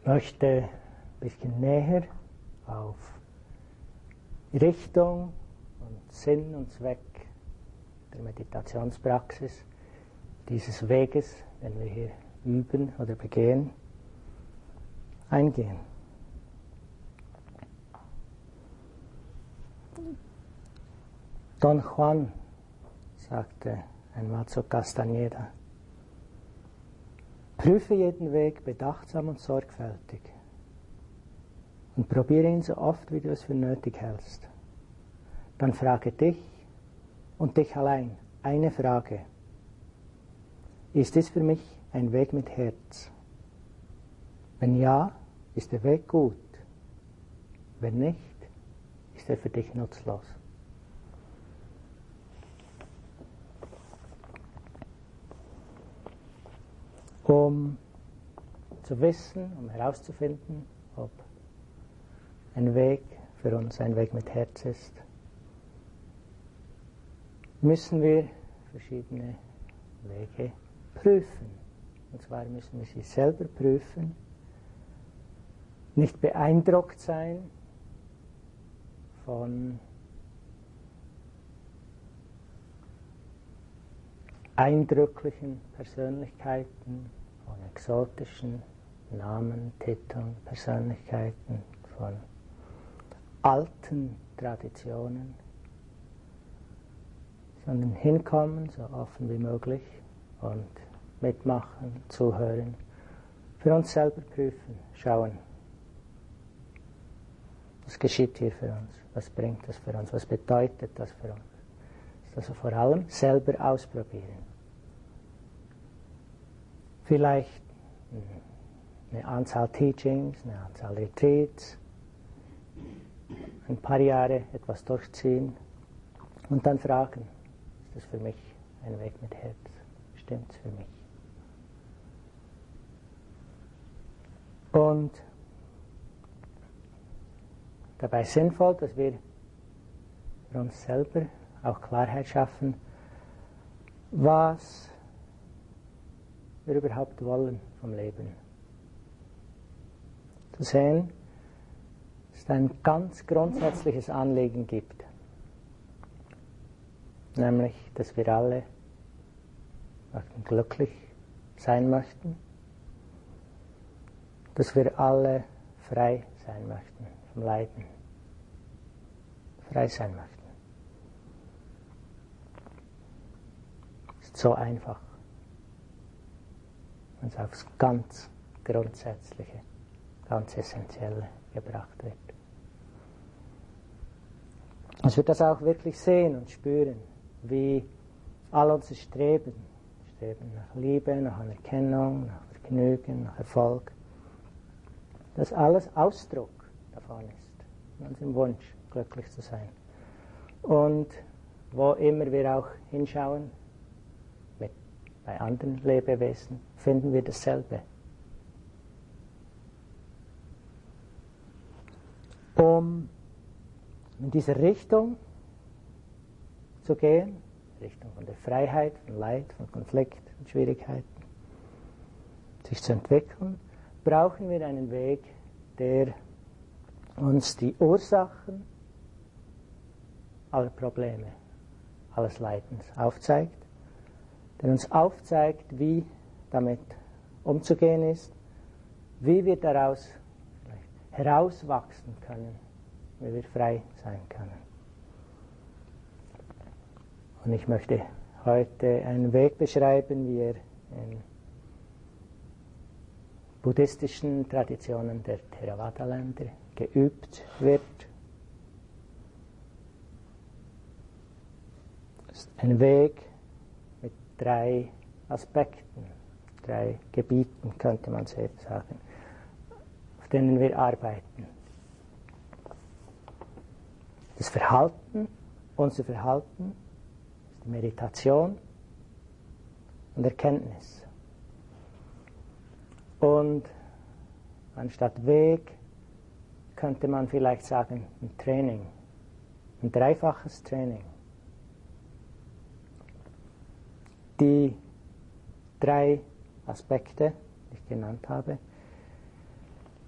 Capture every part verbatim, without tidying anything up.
möchte ein bisschen näher auf Richtung und Sinn und Zweck der Meditationspraxis, dieses Weges, den wir hier üben oder begehen, eingehen. Don Juan sagte einmal zu Castañeda: Prüfe jeden Weg bedachtsam und sorgfältig und probiere ihn so oft, wie du es für nötig hältst. Dann frage dich und dich allein eine Frage: Ist dies für mich ein Weg mit Herz? Wenn ja, ist der Weg gut. Wenn nicht, ist er für dich nutzlos. Um zu wissen, um herauszufinden, ob ein Weg für uns ein Weg mit Herz ist, müssen wir verschiedene Wege prüfen. Und zwar müssen wir sie selber prüfen, nicht beeindruckt sein von eindrücklichen Persönlichkeiten, von exotischen Namen, Titeln, Persönlichkeiten, von alten Traditionen, sondern hinkommen, so offen wie möglich und mitmachen, zuhören, für uns selber prüfen, schauen, was geschieht hier für uns, was bringt das für uns, was bedeutet das für uns. Also vor allem selber ausprobieren. Vielleicht eine Anzahl Teachings, eine Anzahl Retreats, ein paar Jahre etwas durchziehen und dann fragen, ist das für mich ein Weg mit Herz? Stimmt es für mich? Und dabei sinnvoll, dass wir für uns selber auch Klarheit schaffen, was wir überhaupt wollen vom Leben. Zu sehen, dass es ein ganz grundsätzliches Anliegen gibt, nämlich, dass wir alle glücklich sein möchten, dass wir alle frei sein möchten vom Leiden, frei sein möchten. So einfach, wenn es aufs ganz Grundsätzliche, ganz Essentielle gebracht wird. Dass wir das auch wirklich sehen und spüren, wie all unser Streben, Streben nach Liebe, nach Anerkennung, nach Vergnügen, nach Erfolg, dass alles Ausdruck davon ist, von unserem Wunsch, glücklich zu sein. Und wo immer wir auch hinschauen, bei anderen Lebewesen finden wir dasselbe. Um in diese Richtung zu gehen, Richtung von der Freiheit, von Leid, von Konflikt, von Schwierigkeiten, sich zu entwickeln, brauchen wir einen Weg, der uns die Ursachen aller Probleme, alles Leidens aufzeigt, der uns aufzeigt, wie damit umzugehen ist, wie wir daraus herauswachsen können, wie wir frei sein können. Und ich möchte heute einen Weg beschreiben, wie er in buddhistischen Traditionen der Theravada-Länder geübt wird. Das ist ein Weg mit drei Aspekten, drei Gebieten, könnte man sagen, auf denen wir arbeiten. Das Verhalten, unser Verhalten, ist Meditation und Erkenntnis. Und anstatt Weg könnte man vielleicht sagen, ein Training, ein dreifaches Training. Die drei Aspekte, die ich genannt habe,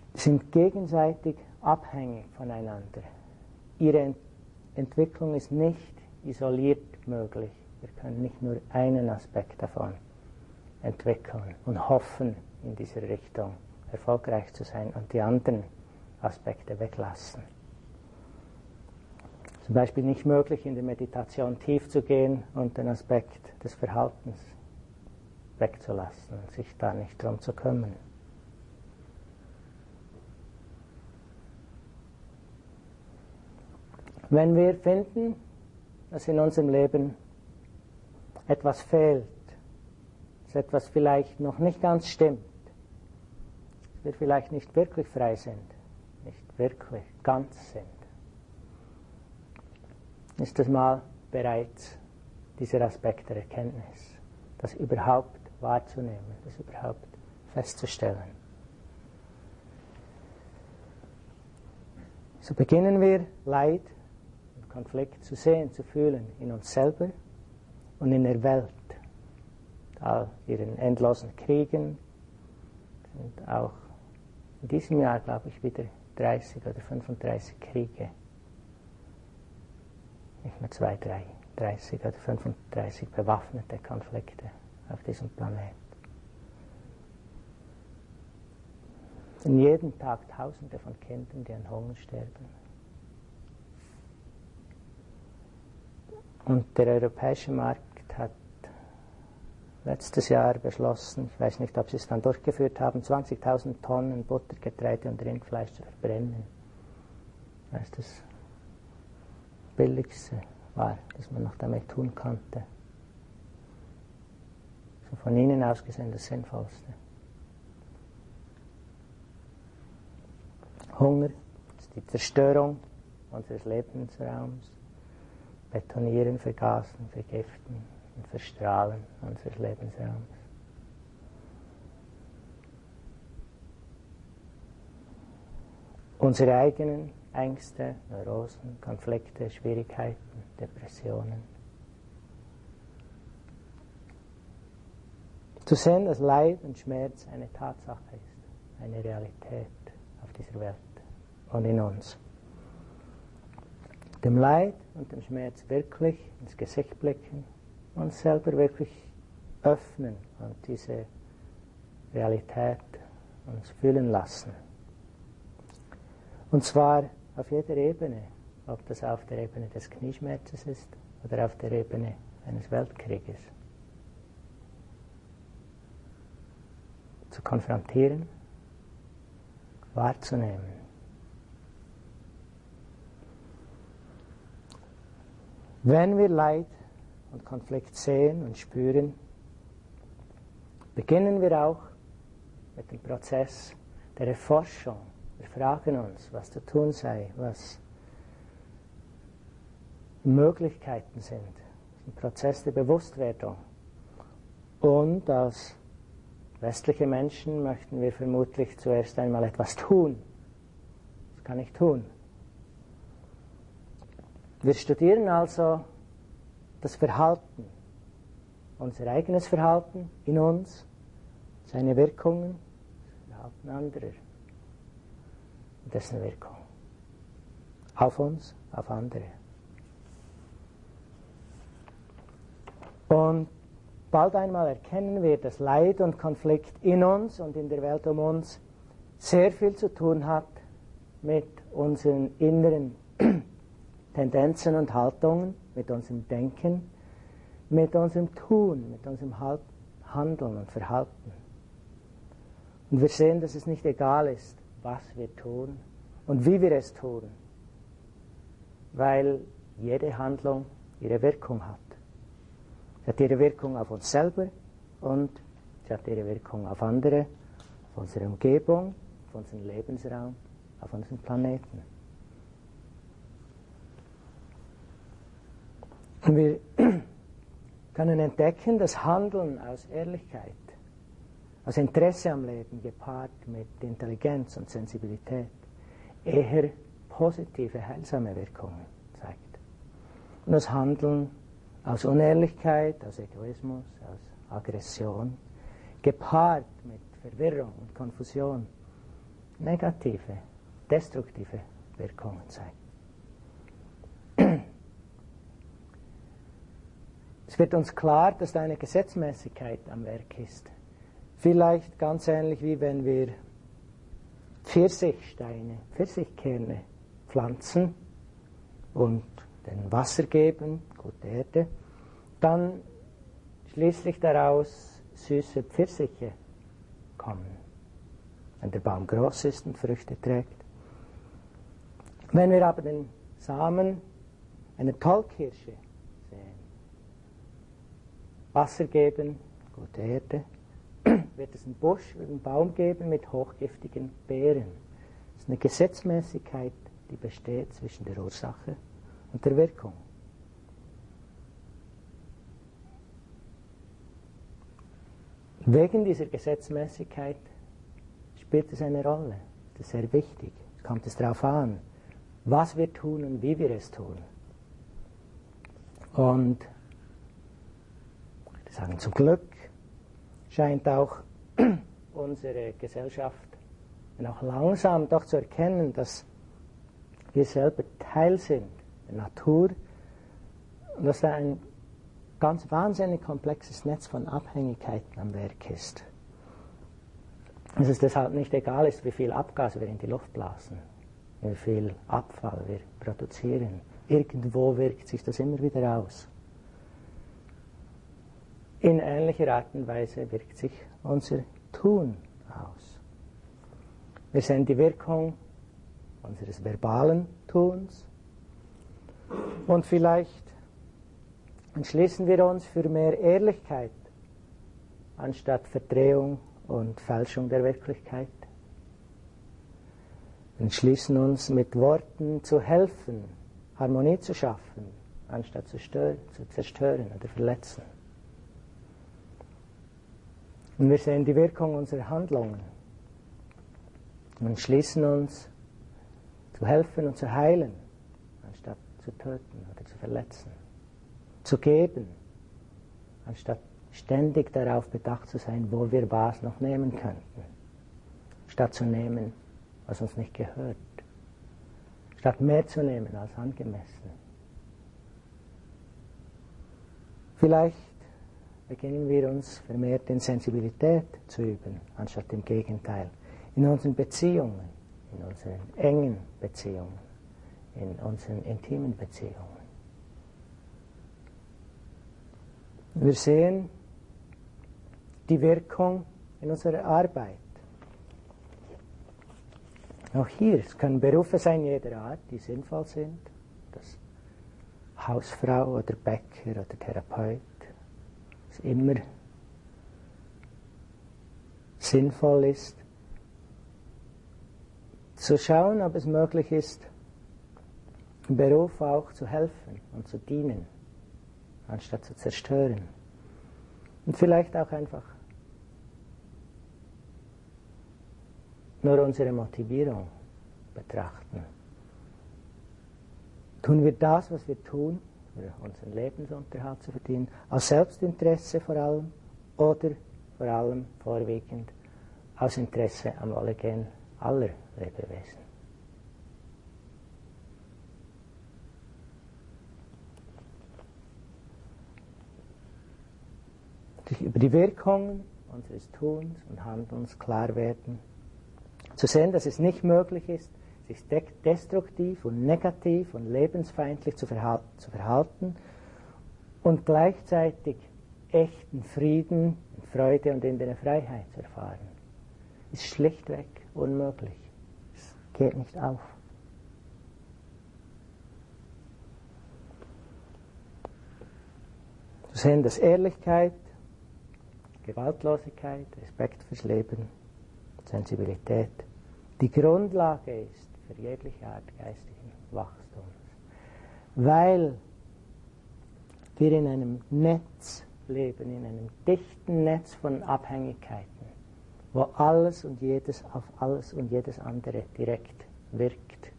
sind gegenseitig abhängig voneinander. Ihre Ent- Entwicklung ist nicht isoliert möglich. Wir können nicht nur einen Aspekt davon entwickeln und hoffen, in dieser Richtung erfolgreich zu sein und die anderen Aspekte weglassen. Zum Beispiel nicht möglich, in der Meditation tief zu gehen und den Aspekt des Verhaltens wegzulassen und sich da nicht drum zu kümmern. Wenn wir finden, dass in unserem Leben etwas fehlt, dass etwas vielleicht noch nicht ganz stimmt, dass wir vielleicht nicht wirklich frei sind, nicht wirklich ganz sind, ist das mal bereits dieser Aspekt der Erkenntnis, das überhaupt wahrzunehmen, das überhaupt festzustellen. So beginnen wir Leid und Konflikt zu sehen, zu fühlen in uns selber und in der Welt. All ihren endlosen Kriegen sind auch in diesem Jahr, glaube ich, wieder dreißig oder fünfunddreißig Kriege. Nicht mehr zwei, drei, dreißig oder fünfunddreißig bewaffnete Konflikte auf diesem Planeten. Und jeden Tag Tausende von Kindern, die an Hunger sterben. Und der europäische Markt hat letztes Jahr beschlossen, ich weiß nicht, ob sie es dann durchgeführt haben, zwanzigtausend Tonnen Butter, Getreide und Rindfleisch zu verbrennen. Weil es das Billigste war, das man noch damit tun konnte. So von ihnen aus gesehen das Sinnvollste. Hunger ist die Zerstörung unseres Lebensraums. Betonieren, vergasen, vergiften und verstrahlen unseres Lebensraums. Unsere eigenen Ängste, Neurosen, Konflikte, Schwierigkeiten, Depressionen. Zu sehen, dass Leid und Schmerz eine Tatsache ist, eine Realität auf dieser Welt und in uns. Dem Leid und dem Schmerz wirklich ins Gesicht blicken, uns selber wirklich öffnen und diese Realität uns fühlen lassen. Und zwar auf jeder Ebene, ob das auf der Ebene des Knieschmerzes ist oder auf der Ebene eines Weltkrieges. Zu konfrontieren, wahrzunehmen. Wenn wir Leid und Konflikt sehen und spüren, beginnen wir auch mit dem Prozess der Erforschung. Wir fragen uns, was zu tun sei, was Möglichkeiten sind. Ein Prozess der Bewusstwerdung. Und als westliche Menschen möchten wir vermutlich zuerst einmal etwas tun. Was kann ich tun? Wir studieren also das Verhalten, unser eigenes Verhalten in uns, seine Wirkungen, das Verhalten anderer, dessen Wirkung auf uns, auf andere. Und bald einmal erkennen wir, dass Leid und Konflikt in uns und in der Welt um uns sehr viel zu tun hat mit unseren inneren Tendenzen und Haltungen, mit unserem Denken, mit unserem Tun, mit unserem Handeln und Verhalten. Und wir sehen, dass es nicht egal ist, was wir tun und wie wir es tun, weil jede Handlung ihre Wirkung hat. Sie hat ihre Wirkung auf uns selber und sie hat ihre Wirkung auf andere, auf unsere Umgebung, auf unseren Lebensraum, auf unseren Planeten. Und wir können entdecken, dass Handeln aus Ehrlichkeit, aus Interesse am Leben gepaart mit Intelligenz und Sensibilität eher positive, heilsame Wirkungen zeigt. Und das Handeln aus Unehrlichkeit, aus Egoismus, aus Aggression, gepaart mit Verwirrung und Konfusion, negative, destruktive Wirkungen sein. Es wird uns klar, dass da eine Gesetzmäßigkeit am Werk ist. Vielleicht ganz ähnlich wie wenn wir Pfirsichsteine, Pfirsichkerne pflanzen und den Wasser geben, gute Erde, dann schließlich daraus süße Pfirsiche kommen, wenn der Baum groß ist und Früchte trägt. Wenn wir aber den Samen einer Tollkirsche säen, Wasser geben, gute Erde, wird es einen Busch oder einen Baum geben mit hochgiftigen Beeren. Das ist eine Gesetzmäßigkeit, die besteht zwischen der Ursache und der Wirkung. Wegen dieser Gesetzmäßigkeit spielt es eine Rolle. Das ist sehr wichtig. Es kommt es darauf an, was wir tun und wie wir es tun. Und ich würde sagen, zum Glück scheint auch unsere Gesellschaft auch langsam doch zu erkennen, dass wir selber Teil sind der Natur und dass da ein ganz wahnsinnig komplexes Netz von Abhängigkeiten am Werk ist. Dass es deshalb nicht egal ist, wie viel Abgas wir in die Luft blasen, wie viel Abfall wir produzieren. Irgendwo wirkt sich das immer wieder aus. In ähnlicher Art und Weise wirkt sich unser Tun aus. Wir sehen die Wirkung unseres verbalen Tuns und vielleicht entschließen wir uns für mehr Ehrlichkeit anstatt Verdrehung und Fälschung der Wirklichkeit. Wir entschließen uns mit Worten zu helfen, Harmonie zu schaffen, anstatt zu, stören, zu zerstören oder verletzen. Und wir sehen die Wirkung unserer Handlungen und entschließen uns zu helfen und zu heilen, anstatt zu töten oder zu verletzen. Zu geben, anstatt ständig darauf bedacht zu sein, wo wir was noch nehmen könnten. Statt zu nehmen, was uns nicht gehört. Statt mehr zu nehmen als angemessen. Vielleicht beginnen wir uns vermehrt in Sensibilität zu üben, anstatt im Gegenteil. In unseren Beziehungen, in unseren engen Beziehungen, in unseren intimen Beziehungen. Wir sehen die Wirkung in unserer Arbeit. Auch hier, es können Berufe sein jeder Art, die sinnvoll sind. Das Hausfrau oder Bäcker oder Therapeut, was immer sinnvoll ist, zu schauen, ob es möglich ist, im Beruf auch zu helfen und zu dienen, anstatt zu zerstören. Und vielleicht auch einfach nur unsere Motivierung betrachten. Tun wir das, was wir tun, um unseren Lebensunterhalt zu verdienen, aus Selbstinteresse vor allem oder vor allem vorwiegend aus Interesse am Wohlergehen aller Lebewesen? Sich über die Wirkungen unseres Tuns und Handelns klar werden, zu sehen, dass es nicht möglich ist, sich destruktiv und negativ und lebensfeindlich zu verhalten und gleichzeitig echten Frieden, Freude und innere Freiheit zu erfahren. Ist schlichtweg unmöglich. Es geht nicht auf. Zu sehen, dass Ehrlichkeit, Gewaltlosigkeit, Respekt fürs Leben, Sensibilität die Grundlage ist für jegliche Art geistigen Wachstums. Weil wir in einem Netz leben, in einem dichten Netz von Abhängigkeiten, wo alles und jedes auf alles und jedes andere direkt wirkt.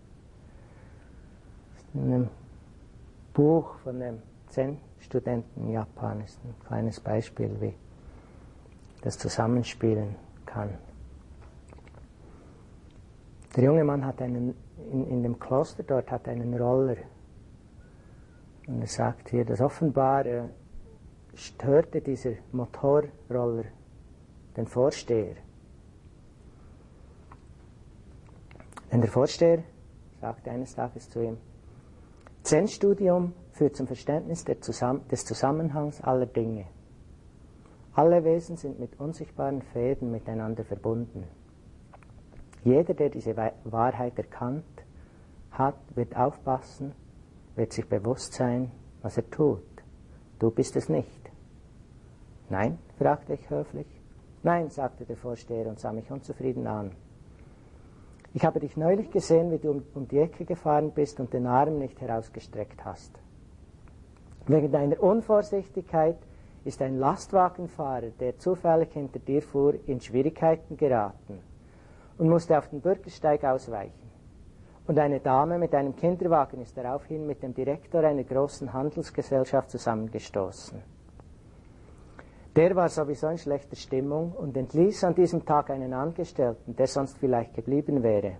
In einem Buch von einem Zen-Studenten in Japan ist ein kleines Beispiel, wie das zusammenspielen kann. Der junge Mann hat einen, in, in dem Kloster dort hat einen Roller. Und er sagt hier, dass offenbar äh, störte dieser Motorroller den Vorsteher. Denn der Vorsteher sagte eines Tages zu ihm, Zen-Studium führt zum Verständnis der Zusam- des Zusammenhangs aller Dinge. Alle Wesen sind mit unsichtbaren Fäden miteinander verbunden. Jeder, der diese Wahrheit erkannt hat, wird aufpassen, wird sich bewusst sein, was er tut. Du bist es nicht. Nein, fragte ich höflich. Nein, sagte der Vorsteher und sah mich unzufrieden an. Ich habe dich neulich gesehen, wie du um, um die Ecke gefahren bist und den Arm nicht herausgestreckt hast. Wegen deiner Unvorsichtigkeit ist ein Lastwagenfahrer, der zufällig hinter dir fuhr, in Schwierigkeiten geraten und musste auf den Bürgersteig ausweichen. Und eine Dame mit einem Kinderwagen ist daraufhin mit dem Direktor einer großen Handelsgesellschaft zusammengestoßen. Der war sowieso in schlechter Stimmung und entließ an diesem Tag einen Angestellten, der sonst vielleicht geblieben wäre.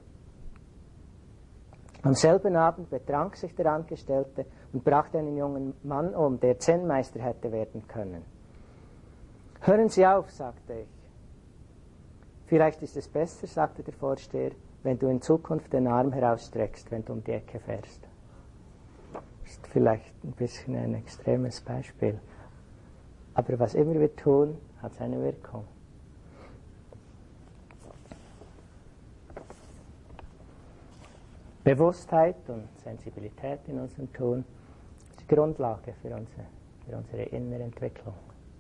Am selben Abend betrank sich der Angestellte und brachte einen jungen Mann um, der Zen-Meister hätte werden können. Hören Sie auf, sagte ich. Vielleicht ist es besser, sagte der Vorsteher, wenn du in Zukunft den Arm herausstreckst, wenn du um die Ecke fährst. Das ist vielleicht ein bisschen ein extremes Beispiel. Aber was immer wir tun, hat seine Wirkung. Bewusstheit und Sensibilität in unserem Tun ist die Grundlage für unsere, für unsere innere Entwicklung.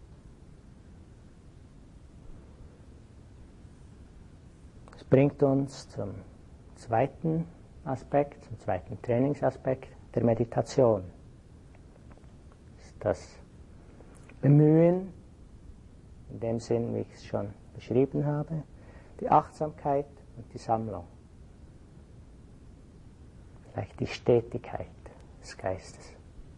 Das bringt uns zum zweiten Aspekt, zum zweiten Trainingsaspekt der Meditation. Das ist das Bemühen, in dem Sinn, wie ich es schon beschrieben habe, die Achtsamkeit und die Sammlung. Vielleicht die Stetigkeit des Geistes.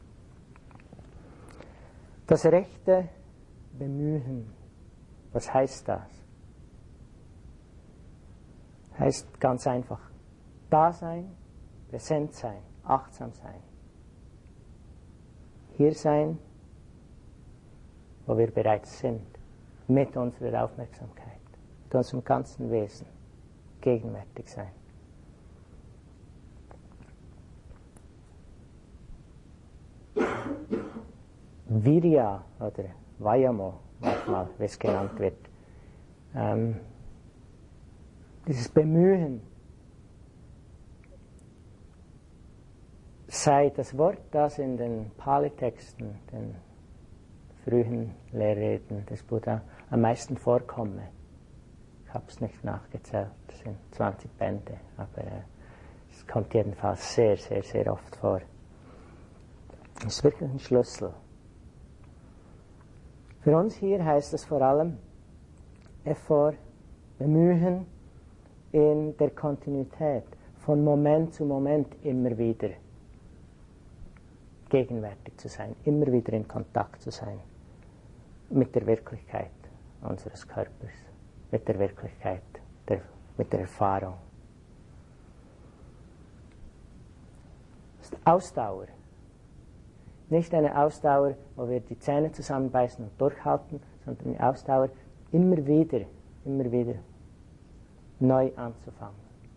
Das rechte Bemühen, was heißt das? Heißt ganz einfach, da sein, präsent sein, achtsam sein. Hier sein, wo wir bereits sind, mit unserer Aufmerksamkeit, mit unserem ganzen Wesen, gegenwärtig sein. Virya oder Vayamo, manchmal, wie es genannt wird, ähm, dieses Bemühen, sei das Wort, das in den Pali-Texten, den frühen Lehrreden des Buddha, am meisten vorkomme. Ich habe es nicht nachgezählt, es sind zwanzig Bände, aber äh, es kommt jedenfalls sehr, sehr, sehr oft vor. Es ist wirklich ein Schlüssel. Für uns hier heißt es vor allem Effort, Bemühen in der Kontinuität, von Moment zu Moment immer wieder gegenwärtig zu sein, immer wieder in Kontakt zu sein mit der Wirklichkeit unseres Körpers, mit der Wirklichkeit, der, mit der Erfahrung. Das ist Ausdauer. Nicht eine Ausdauer, wo wir die Zähne zusammenbeißen und durchhalten, sondern eine Ausdauer, immer wieder, immer wieder neu anzufangen.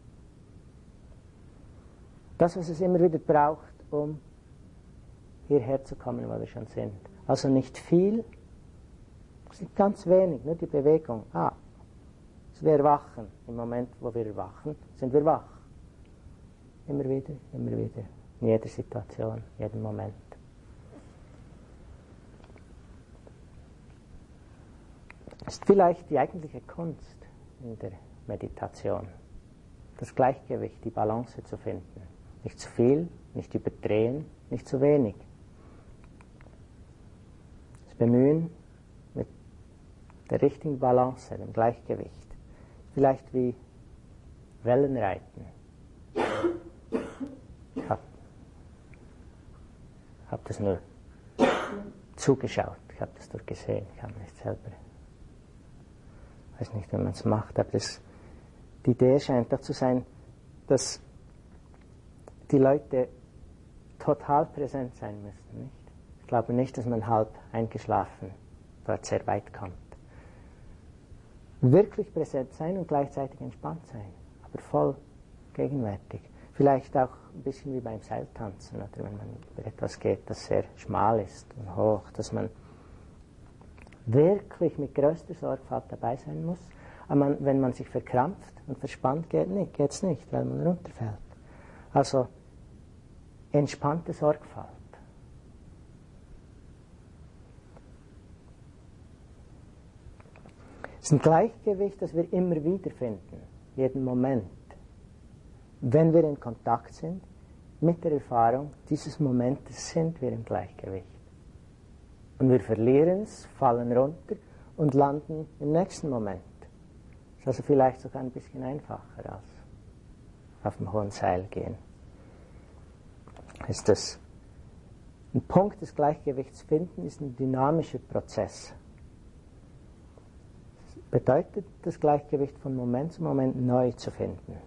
Das, was es immer wieder braucht, um hierher zu kommen, wo wir schon sind. Also nicht viel, es ist ganz wenig, nur die Bewegung. Ah, wir erwachen. Im Moment, wo wir erwachen, sind wir wach. Immer wieder, immer wieder, in jeder Situation, in jedem Moment. Ist vielleicht die eigentliche Kunst in der Meditation, das Gleichgewicht, die Balance zu finden. Nicht zu viel, nicht überdrehen, nicht zu wenig. Das Bemühen mit der richtigen Balance, dem Gleichgewicht. Vielleicht wie Wellenreiten. Ich habe hab das nur zugeschaut, ich habe das nur gesehen, ich habe nicht selber. Ich weiß nicht, wie man es macht, aber das, die Idee scheint doch zu sein, dass die Leute total präsent sein müssen. Nicht? Ich glaube nicht, dass man halb eingeschlafen dort sehr weit kommt. Wirklich präsent sein und gleichzeitig entspannt sein, aber voll gegenwärtig. Vielleicht auch ein bisschen wie beim Seiltanzen, oder wenn man über etwas geht, das sehr schmal ist und hoch, dass man wirklich mit größter Sorgfalt dabei sein muss. Aber man, wenn man sich verkrampft und verspannt, geht nicht, geht's nicht, weil man runterfällt. Also entspannte Sorgfalt. Es ist ein Gleichgewicht, das wir immer wieder finden, jeden Moment. Wenn wir in Kontakt sind mit der Erfahrung dieses Momentes, sind wir im Gleichgewicht. Und wir verlieren es, fallen runter und landen im nächsten Moment. Das ist also vielleicht sogar ein bisschen einfacher als auf dem hohen Seil gehen. Ist das ein Punkt des Gleichgewichts finden, ist ein dynamischer Prozess. Das bedeutet, das Gleichgewicht von Moment zu Moment neu zu finden.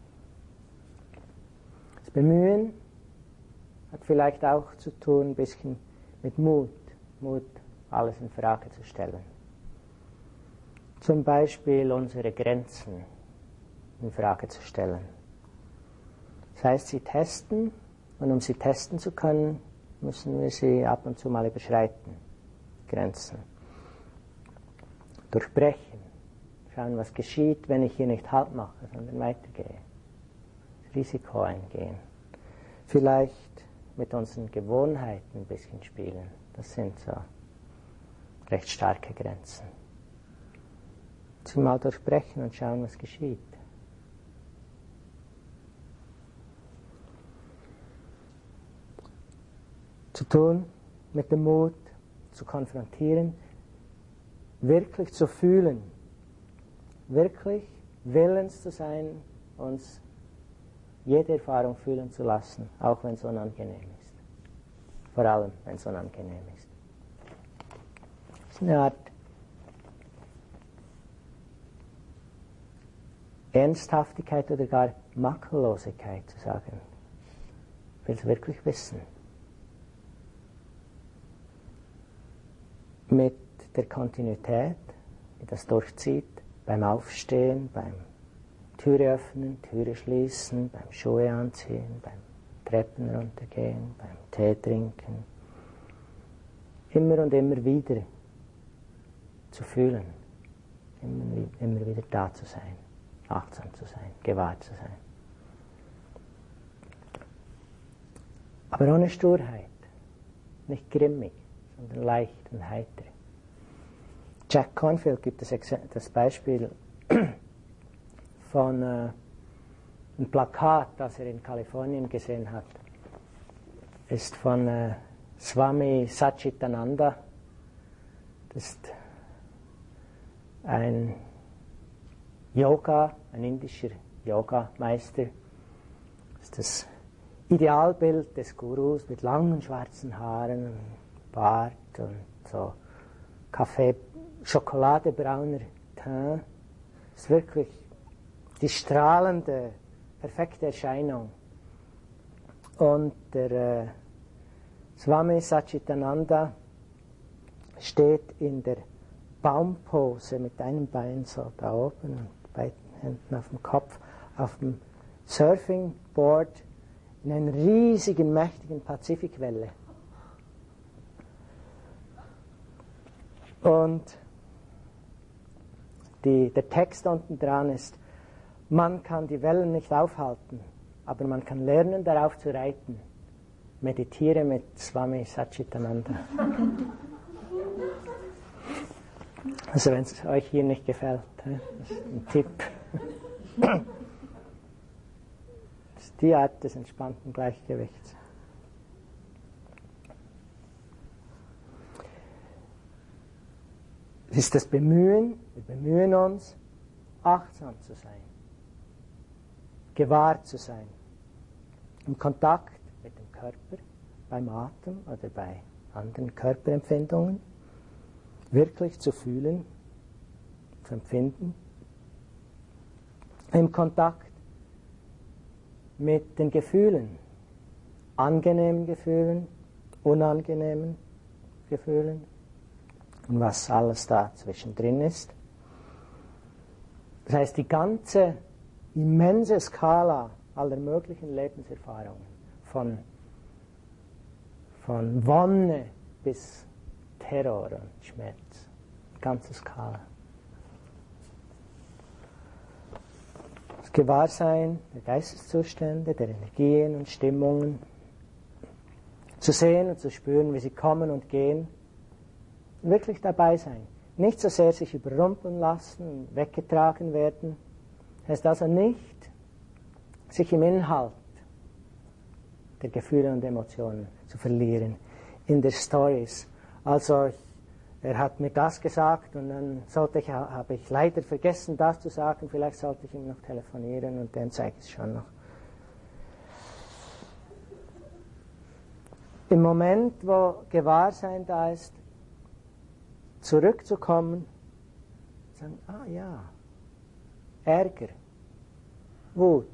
Das Bemühen hat vielleicht auch zu tun ein bisschen mit Mut. Mut, alles in Frage zu stellen. Zum Beispiel unsere Grenzen in Frage zu stellen. Das heißt, sie testen, und um sie testen zu können, müssen wir sie ab und zu mal überschreiten. Grenzen. Durchbrechen. Schauen, was geschieht, wenn ich hier nicht Halt mache, sondern weitergehe. Das Risiko eingehen. Vielleicht mit unseren Gewohnheiten ein bisschen spielen. Das sind so recht starke Grenzen. Sie mal durchbrechen und schauen, was geschieht. Zu tun mit dem Mut, zu konfrontieren, wirklich zu fühlen, wirklich willens zu sein, uns jede Erfahrung fühlen zu lassen, auch wenn es unangenehm ist. Vor allem, wenn es unangenehm ist. Das ist eine Art Ernsthaftigkeit oder gar Makellosigkeit zu sagen. Ich will es wirklich wissen. Mit der Kontinuität, die das durchzieht, beim Aufstehen, beim Türe öffnen, Türe schließen, beim Schuhe anziehen, beim Treppen runtergehen, beim Tee trinken. Immer und immer wieder zu fühlen, immer, immer wieder da zu sein, achtsam zu sein, gewahr zu sein. Aber ohne Sturheit, nicht grimmig, sondern leicht und heiter. Jack Cornfield gibt das, das Beispiel von äh, einem Plakat, das er in Kalifornien gesehen hat. Ist von äh, Swami Satchitananda. Das ist ein Yoga, ein indischer Yogameister. Das ist das Idealbild des Gurus mit langen schwarzen Haaren, Bart und so Kaffee, schokoladebrauner Teint. Das ist wirklich die strahlende, perfekte Erscheinung. Und der äh, Swami Satchitananda steht in der Baumpose mit einem Bein so da oben und beiden Händen auf dem Kopf, auf dem Surfingboard in einer riesigen, mächtigen Pazifikwelle. Und die, der Text unten dran ist: Man kann die Wellen nicht aufhalten, aber man kann lernen, darauf zu reiten. Meditiere mit Swami Satchitananda. Also wenn es euch hier nicht gefällt, das ist ein Tipp. Das ist die Art des entspannten Gleichgewichts. Es ist das Bemühen, wir bemühen uns, achtsam zu sein, gewahr zu sein, im Kontakt mit dem Körper, beim Atem oder bei anderen Körperempfindungen, wirklich zu fühlen, zu empfinden, im Kontakt mit den Gefühlen, angenehmen Gefühlen, unangenehmen Gefühlen und was alles da zwischendrin ist. Das heißt, die ganze immense Skala aller möglichen Lebenserfahrungen, von, von Wonne bis Terror und Schmerz, die ganze Skala. Das Gewahrsein der Geisteszustände, der Energien und Stimmungen, zu sehen und zu spüren, wie sie kommen und gehen, wirklich dabei sein. Nicht so sehr sich überrumpeln lassen, weggetragen werden. Das heißt also nicht, sich im Inhalt der Gefühle und Emotionen zu verlieren, in der Stories. Also, er hat mir das gesagt und dann sollte ich, habe ich leider vergessen, das zu sagen, vielleicht sollte ich ihm noch telefonieren und dann zeige ich es schon noch. Im Moment, wo Gewahrsein da ist, zurückzukommen, sagen, ah ja, Ärger, Wut.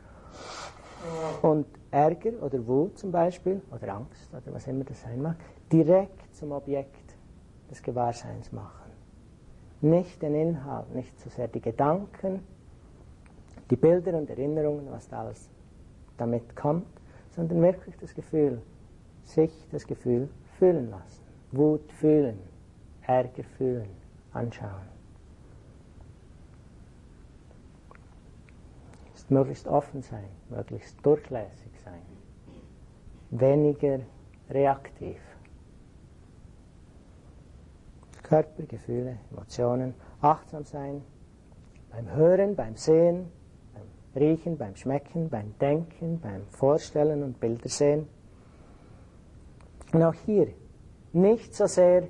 Und Ärger oder Wut zum Beispiel, oder Angst, oder was immer das sein mag, direkt zum Objekt des Gewahrseins machen. Nicht den Inhalt, nicht so sehr die Gedanken, die Bilder und Erinnerungen, was da alles damit kommt, sondern wirklich das Gefühl, sich das Gefühl fühlen lassen. Wut fühlen, Ärger fühlen, anschauen. Ist möglichst offen sein, möglichst durchlässig sein. Weniger reaktiv. Körper, Gefühle, Emotionen, achtsam sein, beim Hören, beim Sehen, beim Riechen, beim Schmecken, beim Denken, beim Vorstellen und Bilder sehen. Und auch hier nicht so sehr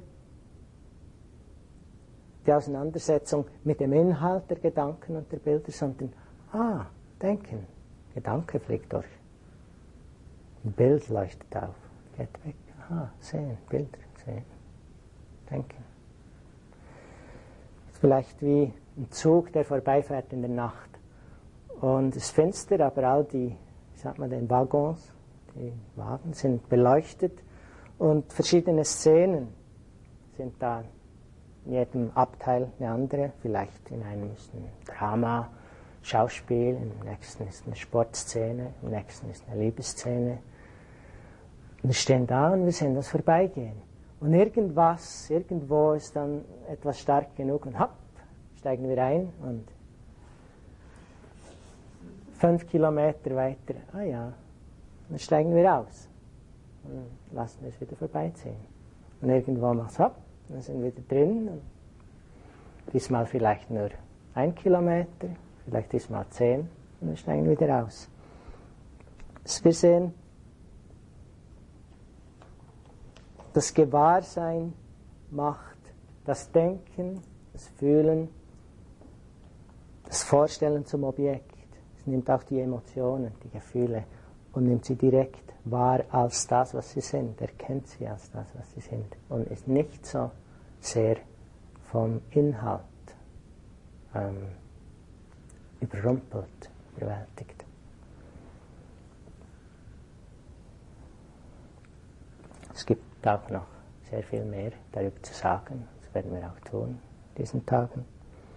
die Auseinandersetzung mit dem Inhalt der Gedanken und der Bilder, sondern, ah, Denken, Gedanke fliegt durch. Ein Bild leuchtet auf, geht weg. Aha, sehen, Bilder, sehen, denken. Vielleicht wie ein Zug, der vorbeifährt in der Nacht. Und es ist finster, aber all die, wie sagt man den, Waggons, die Wagen sind beleuchtet und verschiedene Szenen sind da. In jedem Abteil eine andere. Vielleicht in einem ist ein Drama, Schauspiel, im nächsten ist eine Sportszene, im nächsten ist eine Liebesszene. Wir stehen da und wir sehen das vorbeigehen. Und irgendwas, irgendwo ist dann etwas stark genug und hopp, steigen wir ein und fünf Kilometer weiter, ah ja, dann steigen wir aus und lassen wir es wieder vorbeiziehen. Und irgendwo macht es hopp, dann sind wir wieder drin. Und diesmal vielleicht nur ein Kilometer, vielleicht diesmal zehn und dann steigen wir wieder aus. Also wir sehen, das Gewahrsein macht das Denken, das Fühlen, das Vorstellen zum Objekt. Es nimmt auch die Emotionen, die Gefühle und nimmt sie direkt wahr als das, was sie sind, erkennt sie als das, was sie sind und ist nicht so sehr vom Inhalt ähm, überrumpelt, überwältigt. Es gibt auch noch sehr viel mehr darüber zu sagen, das werden wir auch tun in diesen Tagen.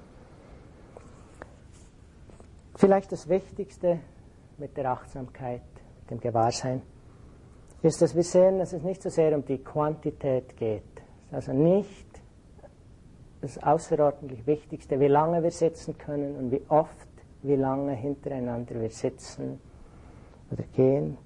Vielleicht das Wichtigste mit der Achtsamkeit, mit dem Gewahrsein, ist, dass wir sehen, dass es nicht so sehr um die Quantität geht. Also nicht das außerordentlich Wichtigste, wie lange wir sitzen können und wie oft, wie lange hintereinander wir sitzen oder gehen,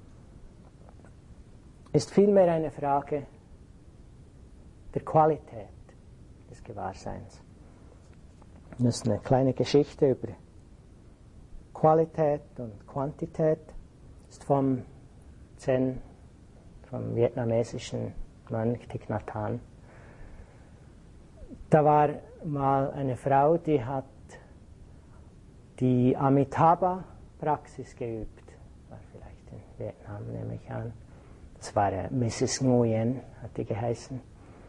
ist vielmehr eine Frage der Qualität des Gewahrseins. Das ist eine kleine Geschichte über Qualität und Quantität. Das ist vom Zen, vom vietnamesischen Mönch Thich Nhat Hanh. Da war mal eine Frau, die hat die Amitabha-Praxis geübt. War vielleicht in Vietnam, nehme ich an. Das war äh, Misses Nguyen, hat die geheißen.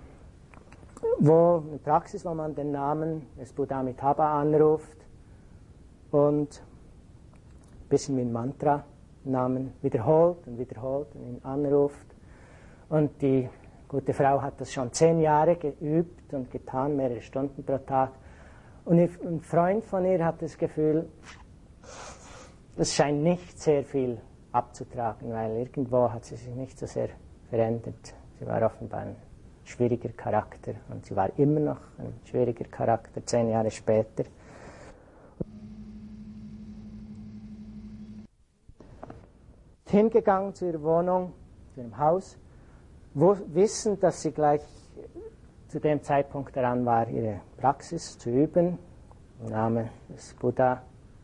Wo eine Praxis, wo man den Namen des Buddha Amitabha anruft und bisschen wie ein Mantra, Namen wiederholt und wiederholt und ihn anruft. Und die gute Frau hat das schon zehn Jahre geübt und getan, mehrere Stunden pro Tag. Und ein Freund von ihr hat das Gefühl, es scheint nicht sehr viel abzutragen, weil irgendwo hat sie sich nicht so sehr verändert. Sie war offenbar ein schwieriger Charakter und sie war immer noch ein schwieriger Charakter, zehn Jahre später. Hingegangen zu ihrer Wohnung, zu ihrem Haus, wo, wissend, dass sie gleich zu dem Zeitpunkt daran war, ihre Praxis zu üben, im Namen des Buddha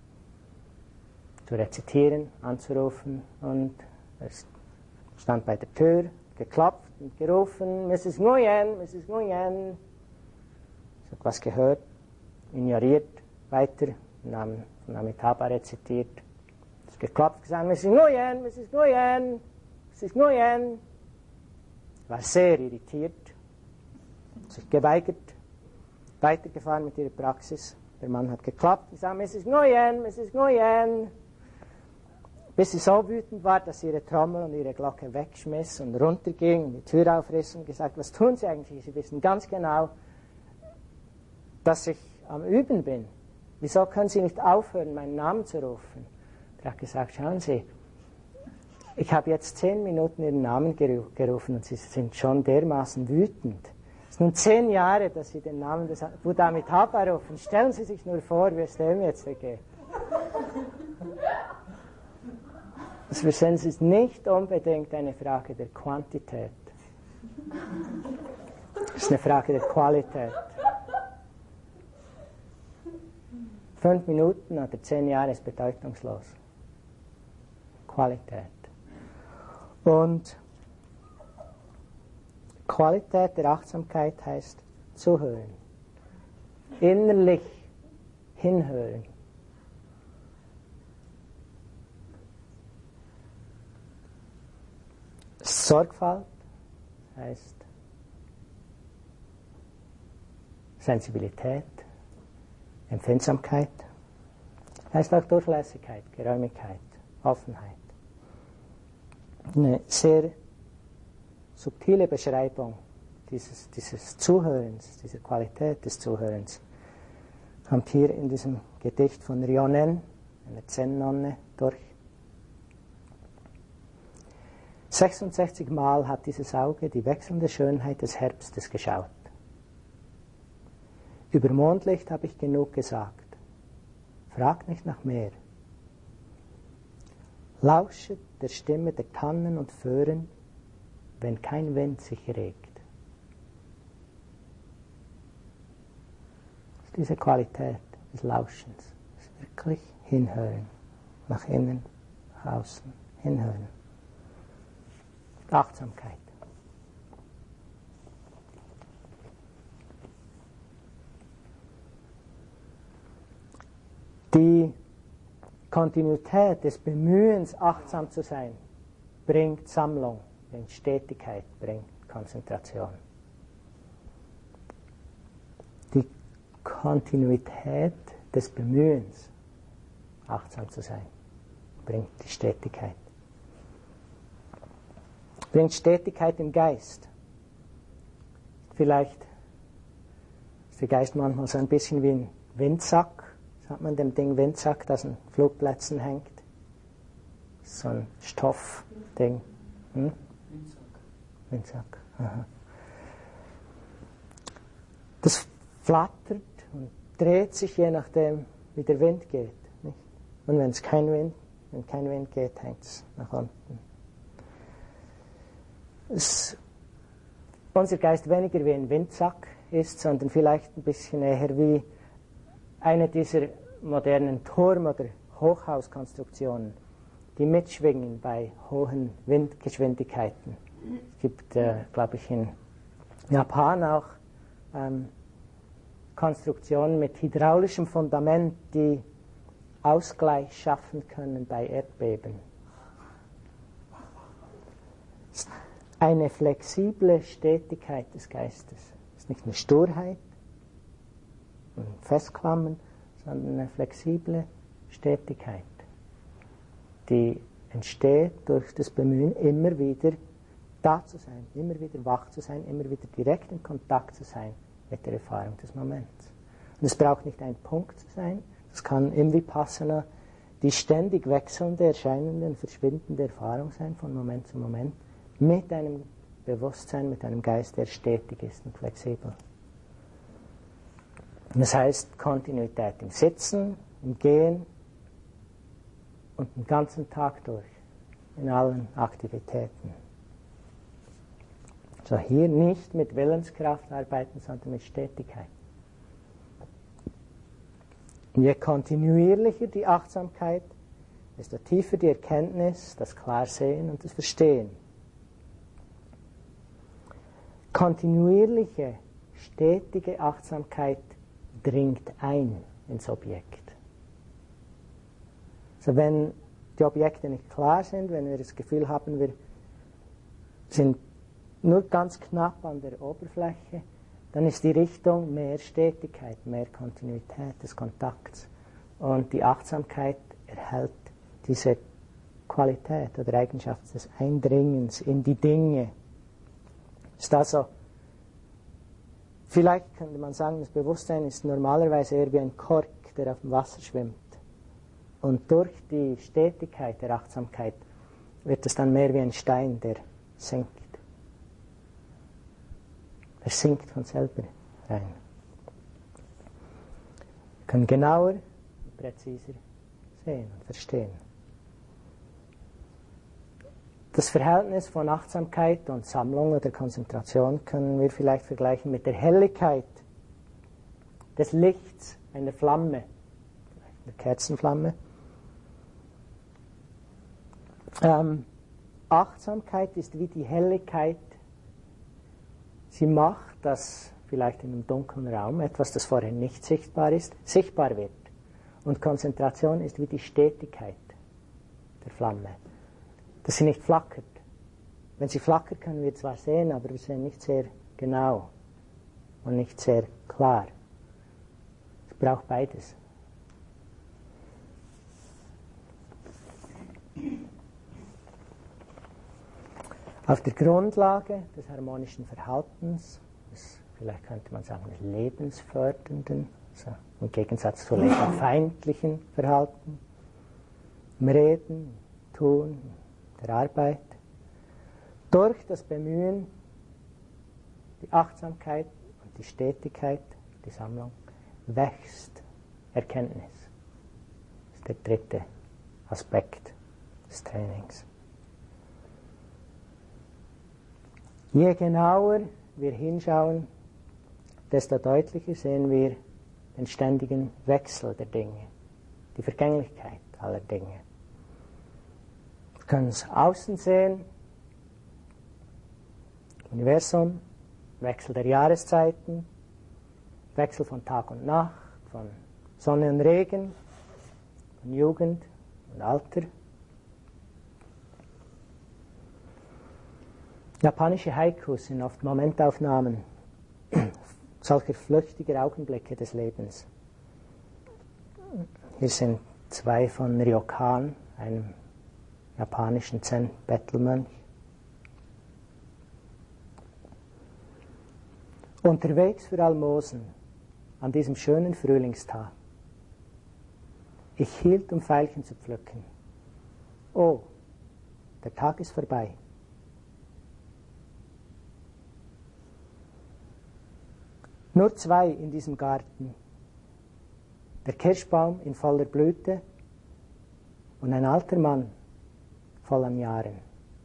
zu rezitieren, anzurufen, und es stand bei der Tür, geklopft und gerufen, Misses Nguyen, Misses Nguyen. Sie hat was gehört, ignoriert, weiter, im Namen von Amitabha rezitiert, es geklopft, gesagt, Misses Nguyen, Misses Nguyen, Misses Nguyen. War sehr irritiert, sich geweigert, weitergefahren mit ihrer Praxis. Der Mann hat geklappt, gesagt, Misses Nguyen, Misses Nguyen. Bis sie so wütend war, dass sie ihre Trommel und ihre Glocke wegschmiss und runterging und die Tür aufriss und gesagt, was tun Sie eigentlich? Sie wissen ganz genau, dass ich am Üben bin. Wieso können Sie nicht aufhören, meinen Namen zu rufen? Er hat gesagt, schauen Sie, ich habe jetzt zehn Minuten Ihren Namen gerufen und Sie sind schon dermaßen wütend. Es sind nun zehn Jahre, dass Sie den Namen des Buddha Amitabha rufen. Stellen Sie sich nur vor, wie es dem jetzt geht. Das Verständnis ist nicht unbedingt eine Frage der Quantität. Es ist eine Frage der Qualität. Fünf Minuten oder zehn Jahre ist bedeutungslos. Qualität. Und Qualität der Achtsamkeit heißt zuhören. Innerlich hinhören. Sorgfalt heißt Sensibilität, Empfindsamkeit, heißt auch Durchlässigkeit, Geräumigkeit, Offenheit. Eine sehr subtile Beschreibung dieses, dieses Zuhörens, dieser Qualität des Zuhörens, kommt hier in diesem Gedicht von Ryonen, einer Zen-Nonne, durch. sechsundsechzig Mal hat dieses Auge die wechselnde Schönheit des Herbstes geschaut. Über Mondlicht habe ich genug gesagt. Fragt nicht nach mehr. Lauschet der Stimme der Tannen und Föhren, wenn kein Wind sich regt. Das ist diese Qualität des Lauschens, das wirklich hinhören, nach innen, nach außen, hinhören. Achtsamkeit. Die Kontinuität des Bemühens, achtsam zu sein, bringt Sammlung, bringt Stetigkeit, bringt Konzentration. Die Kontinuität des Bemühens, achtsam zu sein, bringt die Stetigkeit. Bringt Stetigkeit im Geist. Vielleicht ist der Geist manchmal so ein bisschen wie ein Windsack. Sagt man dem Ding Windsack, das an Flugplätzen hängt? So ein Stoffding. Hm? Windsack. Windsack. Aha. Das flattert und dreht sich je nachdem, wie der Wind geht. Nicht? Und wenn es kein Wind, wenn kein Wind geht, hängt es nach unten. Es, unser Geist weniger wie ein Windsack ist, sondern vielleicht ein bisschen eher wie eine dieser modernen Turm- oder Hochhauskonstruktionen, die mitschwingen bei hohen Windgeschwindigkeiten. Es gibt, äh, glaube ich, in Japan auch ähm, Konstruktionen mit hydraulischem Fundament, die Ausgleich schaffen können bei Erdbeben. Eine flexible Stetigkeit des Geistes. Es ist nicht eine Sturheit, ein Festklammern, sondern eine flexible Stetigkeit. die entsteht durch das Bemühen, immer wieder da zu sein, immer wieder wach zu sein, immer wieder direkt in Kontakt zu sein mit der Erfahrung des Moments. Und es braucht nicht ein Punkt zu sein, es kann im Vipassana die ständig wechselnde, erscheinende und verschwindende Erfahrung sein, von Moment zu Moment, mit einem Bewusstsein, mit einem Geist, der stetig ist und flexibel. Und das heißt Kontinuität im Sitzen, im Gehen und den ganzen Tag durch, in allen Aktivitäten. So hier nicht mit Willenskraft arbeiten, sondern mit Stetigkeit. Und je kontinuierlicher die Achtsamkeit, desto tiefer die Erkenntnis, das Klarsehen und das Verstehen. Kontinuierliche, stetige Achtsamkeit dringt ein ins Objekt. Also wenn die Objekte nicht klar sind, wenn wir das Gefühl haben, wir sind nur ganz knapp an der Oberfläche, dann ist die Richtung mehr Stetigkeit, mehr Kontinuität des Kontakts. Und die Achtsamkeit erhält diese Qualität oder Eigenschaft des Eindringens in die Dinge. Ist also, vielleicht könnte man sagen, das Bewusstsein ist normalerweise eher wie ein Kork, der auf dem Wasser schwimmt. Und durch die Stetigkeit der Achtsamkeit wird es dann mehr wie ein Stein, der sinkt. Er sinkt von selber rein. Wir können genauer und präziser sehen und verstehen. Das Verhältnis von Achtsamkeit und Sammlung oder Konzentration können wir vielleicht vergleichen mit der Helligkeit des Lichts einer Flamme, einer Kerzenflamme. Ähm, Achtsamkeit ist wie die Helligkeit. Sie macht, dass vielleicht in einem dunklen Raum etwas, das vorher nicht sichtbar ist, sichtbar wird. Und Konzentration ist wie die Stetigkeit der Flamme, dass sie nicht flackert. Wenn sie flackert, können wir zwar sehen, aber wir sehen nicht sehr genau und nicht sehr klar. Es braucht beides. Auf der Grundlage des harmonischen Verhaltens, des, vielleicht könnte man sagen, des lebensfördernden, also im Gegensatz zu lebensfeindlichen Verhalten, im Reden, Tun, der Arbeit, durch das Bemühen, die Achtsamkeit und die Stetigkeit, die Sammlung, wächst Erkenntnis. Das ist der dritte Aspekt des Trainings. Je genauer wir hinschauen, desto deutlicher sehen wir den ständigen Wechsel der Dinge, die Vergänglichkeit aller Dinge. Wir können es außen sehen, Universum, Wechsel der Jahreszeiten, Wechsel von Tag und Nacht, von Sonne und Regen, von Jugend und Alter. Japanische Haikus sind oft Momentaufnahmen solcher flüchtiger Augenblicke des Lebens. Hier sind zwei von Ryokan, einem japanischen Zen-Bettelmönch. Unterwegs für Almosen an diesem schönen Frühlingstag. Ich hielt, um Veilchen zu pflücken. Oh, der Tag ist vorbei. Nur zwei in diesem Garten. Der Kirschbaum in voller Blüte und ein alter Mann voll an Jahren.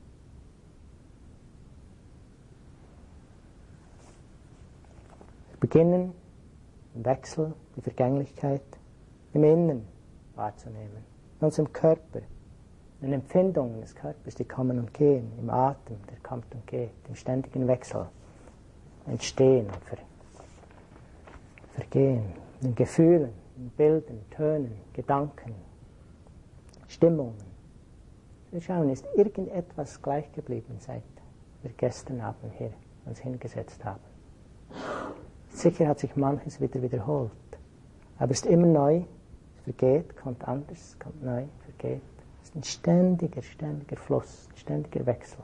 Wir beginnen den Wechsel, die Vergänglichkeit im Innen wahrzunehmen, in unserem Körper, in den Empfindungen des Körpers, die kommen und gehen, im Atem, der kommt und geht, im ständigen Wechsel, entstehen und ver vergehen, in Gefühlen, in Bildern, Tönen, Gedanken, Stimmungen. Wir schauen, ist irgendetwas gleich geblieben, seit wir gestern Abend hier uns hingesetzt haben. Sicher hat sich manches wieder wiederholt, aber es ist immer neu, es vergeht, kommt anders, kommt neu, vergeht. Es ist ein ständiger, ständiger Fluss, ein ständiger Wechsel.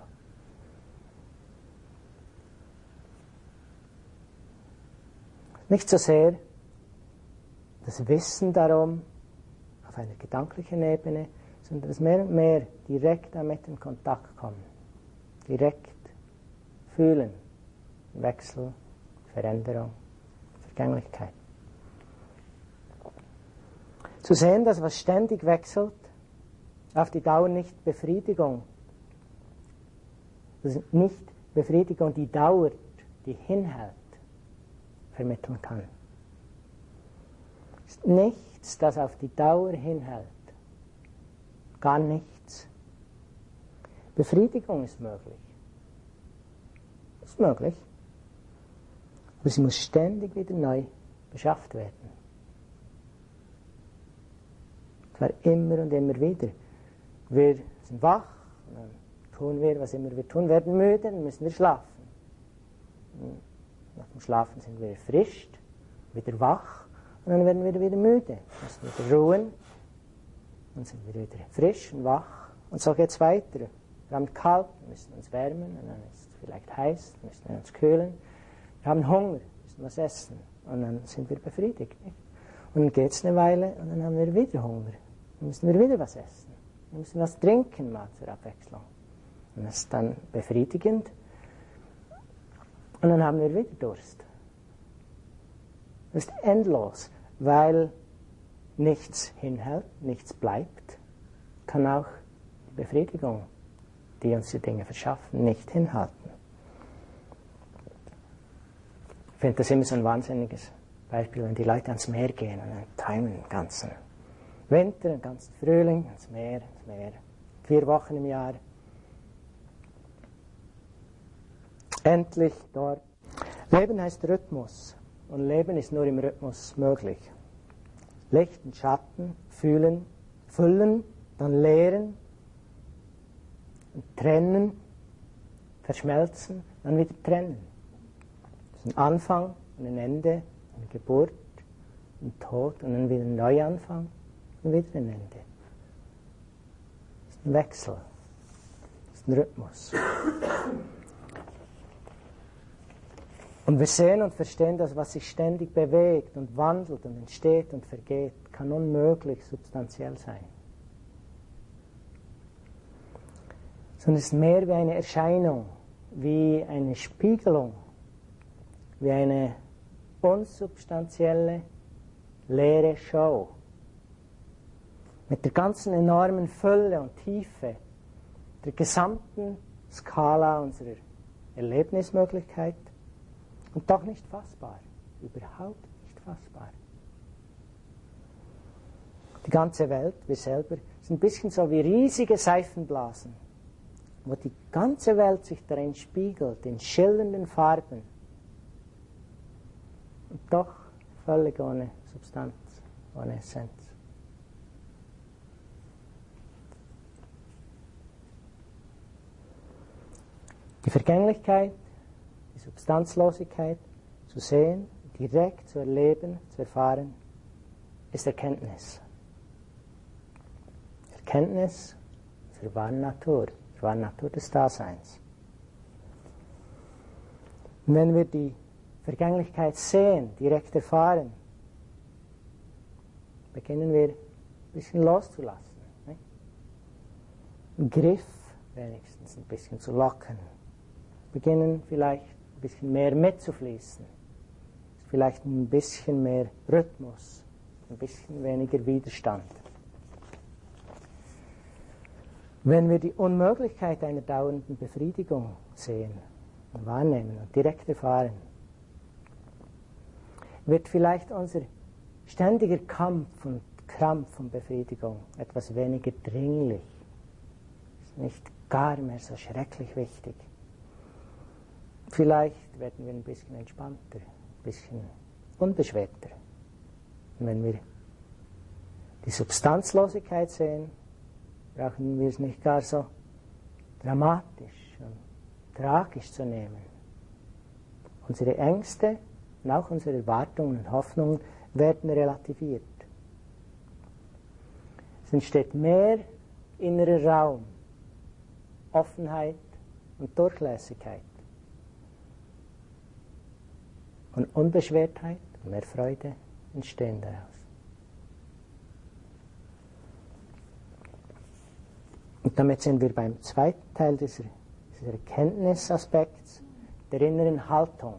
Nicht so sehr das Wissen darum auf einer gedanklichen Ebene, sondern dass mehr und mehr direkt damit in Kontakt kommen. Direkt fühlen, Wechsel, Veränderung, Vergänglichkeit. Zu sehen, dass was ständig wechselt, auf die Dauer nicht Befriedigung, dass nicht Befriedigung, die dauert, die hinhält, vermitteln kann. Es ist nichts, das auf die Dauer hinhält. Gar nichts. Befriedigung ist möglich. Ist möglich. Aber sie muss ständig wieder neu beschafft werden. Und zwar immer und immer wieder. Wir sind wach, und dann tun wir, was immer wir tun, werden müde, dann müssen wir schlafen. Und nach dem Schlafen sind wir erfrischt, wieder wach, und dann werden wir wieder müde. Müssen wieder ruhen, dann sind wir wieder frisch und wach. Und so geht es weiter. Wir haben kalt, wir müssen uns wärmen, und dann ist es vielleicht heiß, dann müssen wir uns kühlen. Wir haben Hunger, müssen was essen, und dann sind wir befriedigt. Nicht? Und dann geht es eine Weile, und dann haben wir wieder Hunger. Dann müssen wir wieder was essen. Wir müssen was trinken mal zur Abwechslung. Und das ist dann befriedigend. Und dann haben wir wieder Durst. Das ist endlos, weil nichts hinhält, nichts bleibt, kann auch die Befriedigung, die uns die Dinge verschaffen, nicht hinhalten. Ich finde das immer so ein wahnsinniges Beispiel, wenn die Leute ans Meer gehen und dann timen den ganzen Winter, den ganzen Frühling, ans Meer, ans Meer, vier Wochen im Jahr. Endlich dort. Leben heißt Rhythmus. Und Leben ist nur im Rhythmus möglich. Licht und Schatten, fühlen, füllen, dann leeren, und trennen, verschmelzen, dann wieder trennen. Das ist ein Anfang und ein Ende, eine Geburt, ein Tod und dann wieder ein Neuanfang und wieder ein Ende. Das ist ein Wechsel. Das ist ein Rhythmus. Und wir sehen und verstehen, dass was sich ständig bewegt und wandelt und entsteht und vergeht, kann unmöglich substanziell sein. Sondern es ist mehr wie eine Erscheinung, wie eine Spiegelung, wie eine unsubstanzielle, leere Show. Mit der ganzen enormen Fülle und Tiefe, der gesamten Skala unserer Erlebnismöglichkeit, und doch nicht fassbar. Überhaupt nicht fassbar. Die ganze Welt, wir selber, sind ein bisschen so wie riesige Seifenblasen, wo die ganze Welt sich darin spiegelt, in schillernden Farben. Und doch völlig ohne Substanz, ohne Essenz. Die Vergänglichkeit, die Substanzlosigkeit zu sehen, direkt zu erleben, zu erfahren, ist Erkenntnis. Erkenntnis zur wahren Natur, zur wahren Natur des Daseins. Und wenn wir die Vergänglichkeit sehen, direkt erfahren, beginnen wir ein bisschen loszulassen. Nicht? Einen Griff wenigstens ein bisschen zu locken. Beginnen vielleicht ein bisschen mehr mitzufließen. Vielleicht ein bisschen mehr Rhythmus, ein bisschen weniger Widerstand. Wenn wir die Unmöglichkeit einer dauernden Befriedigung sehen und wahrnehmen und direkt erfahren, wird vielleicht unser ständiger Kampf und Krampf um Befriedigung etwas weniger dringlich. Ist nicht gar mehr so schrecklich wichtig. Vielleicht werden wir ein bisschen entspannter, ein bisschen unbeschwerter. Und wenn wir die Substanzlosigkeit sehen, brauchen wir es nicht gar so dramatisch und tragisch zu nehmen. Unsere Ängste und auch unsere Erwartungen und Hoffnungen werden relativiert. Es entsteht mehr innerer Raum, Offenheit und Durchlässigkeit. Und Unbeschwertheit und mehr Freude entstehen daraus. Und damit sind wir beim zweiten Teil dieser, dieser Erkenntnisaspekts, der inneren Haltung.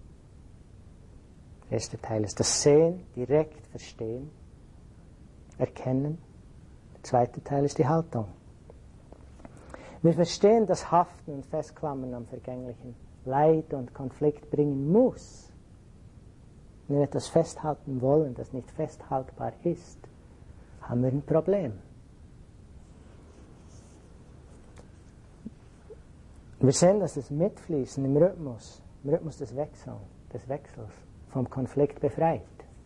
Der erste Teil ist das Sehen, direkt verstehen, erkennen. Der zweite Teil ist die Haltung. Wir verstehen, dass Haften und Festklammern am Vergänglichen Leid und Konflikt bringen muss. Wenn wir etwas festhalten wollen, das nicht festhaltbar ist, haben wir ein Problem. Wir sehen, dass das Mitfließen im Rhythmus, im Rhythmus des Wechsels, des Wechsels vom Konflikt befreit.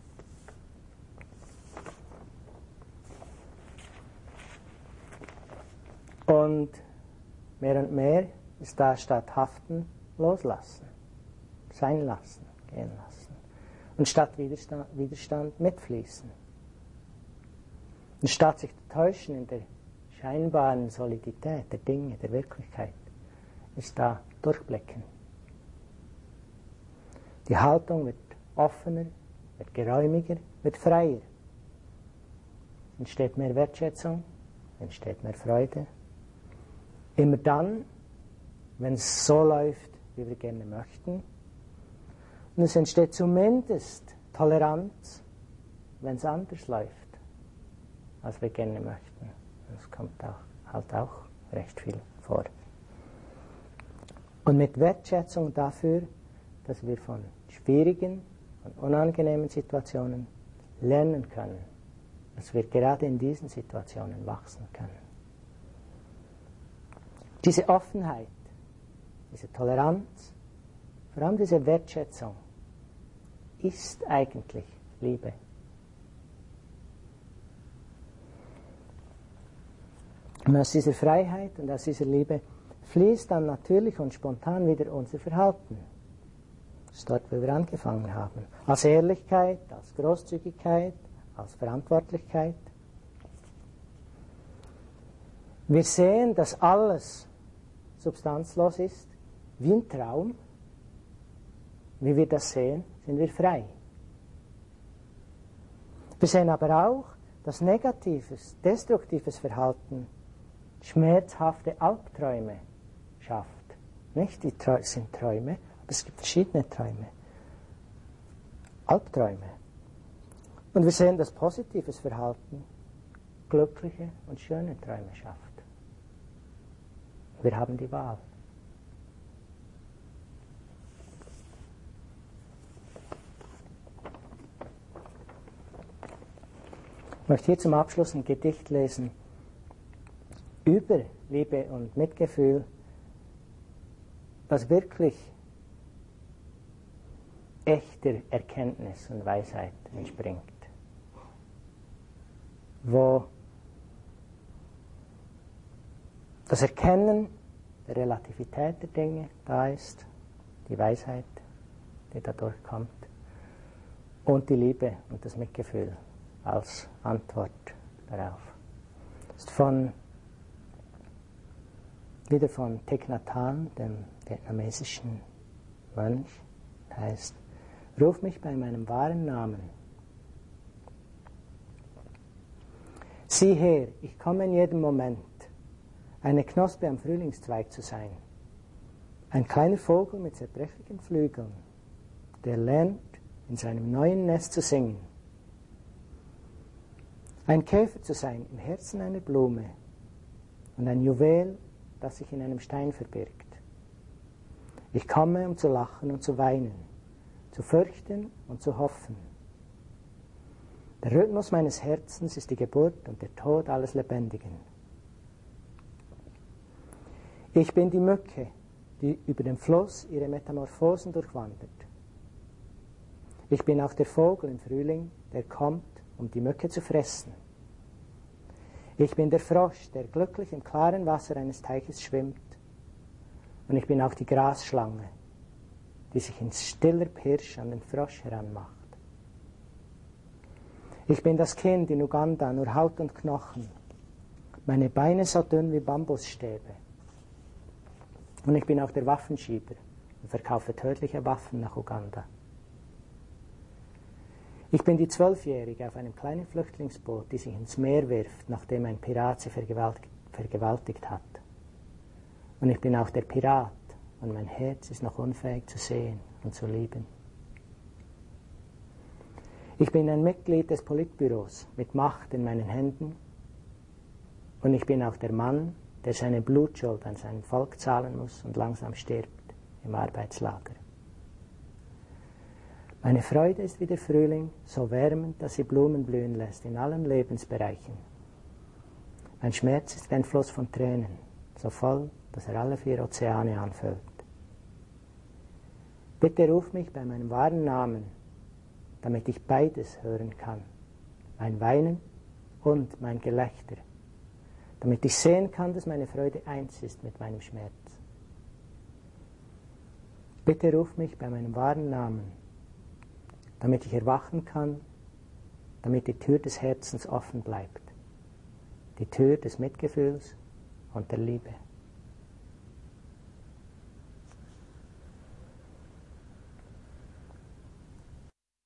Und mehr und mehr ist da statt Haften loslassen, sein lassen, gehen lassen. Und statt Widerstand, Widerstand mitfließen. Und statt sich zu täuschen in der scheinbaren Solidität der Dinge, der Wirklichkeit, ist da Durchblicken. Die Haltung wird offener, wird geräumiger, wird freier. Entsteht mehr Wertschätzung, entsteht mehr Freude. Immer dann, wenn es so läuft, wie wir gerne möchten. Und es entsteht zumindest Toleranz, wenn es anders läuft, als wir gerne möchten. Das kommt auch, halt auch recht viel vor. Und mit Wertschätzung dafür, dass wir von schwierigen und unangenehmen Situationen lernen können, dass wir gerade in diesen Situationen wachsen können. Diese Offenheit, diese Toleranz, vor allem diese Wertschätzung, ist eigentlich Liebe. Und aus dieser Freiheit und aus dieser Liebe fließt dann natürlich und spontan wieder unser Verhalten. Das ist dort, wo wir angefangen haben. Als Ehrlichkeit, als Großzügigkeit, als Verantwortlichkeit. Wir sehen, dass alles substanzlos ist, wie ein Traum. Wie wir das sehen, sind wir frei. Wir sehen aber auch, dass negatives, destruktives Verhalten schmerzhafte Albträume schafft. Nicht, die sind Träume, aber es gibt verschiedene Träume. Albträume. Und wir sehen, dass positives Verhalten glückliche und schöne Träume schafft. Wir haben die Wahl. Ich möchte hier zum Abschluss ein Gedicht lesen über Liebe und Mitgefühl, das wirklich echter Erkenntnis und Weisheit entspringt. Wo das Erkennen der Relativität der Dinge da ist, die Weisheit, die dadurch kommt, und die Liebe und das Mitgefühl als Antwort darauf. Das ist von, wieder von Thich Nhat Hanh, dem vietnamesischen Mönch, heißt: Ruf mich bei meinem wahren Namen. Sieh her, ich komme in jedem Moment, eine Knospe am Frühlingszweig zu sein. Ein kleiner Vogel mit zerbrechlichen Flügeln, der lernt, in seinem neuen Nest zu singen. Ein Käfer zu sein im Herzen einer Blume und ein Juwel, das sich in einem Stein verbirgt. Ich komme, um zu lachen und zu weinen, zu fürchten und zu hoffen. Der Rhythmus meines Herzens ist die Geburt und der Tod alles Lebendigen. Ich bin die Mücke, die über den Fluss ihre Metamorphosen durchwandert. Ich bin auch der Vogel im Frühling, der kommt, um die Mücke zu fressen. Ich bin der Frosch, der glücklich im klaren Wasser eines Teiches schwimmt. Und ich bin auch die Grasschlange, die sich in stiller Pirsch an den Frosch heranmacht. Ich bin das Kind in Uganda, nur Haut und Knochen, Meine Beine so dünn wie Bambusstäbe. Und ich bin auch der Waffenschieber und verkaufe tödliche Waffen nach Uganda. Ich bin die Zwölfjährige auf einem kleinen Flüchtlingsboot, die sich ins Meer wirft, nachdem ein Pirat sie vergewaltigt, vergewaltigt hat. Und ich bin auch der Pirat, und mein Herz ist noch unfähig zu sehen und zu lieben. Ich bin ein Mitglied des Politbüros mit Macht in meinen Händen, und ich bin auch der Mann, der seine Blutschuld an sein Volk zahlen muss und langsam stirbt im Arbeitslager. Meine Freude ist wie der Frühling, so wärmend, dass sie Blumen blühen lässt in allen Lebensbereichen. Mein Schmerz ist wie ein Fluss von Tränen, so voll, dass er alle vier Ozeane anfüllt. Bitte ruf mich bei meinem wahren Namen, damit ich beides hören kann, mein Weinen und mein Gelächter, damit ich sehen kann, dass meine Freude eins ist mit meinem Schmerz. Bitte ruf mich bei meinem wahren Namen, damit ich erwachen kann, damit die Tür des Herzens offen bleibt, die Tür des Mitgefühls und der Liebe.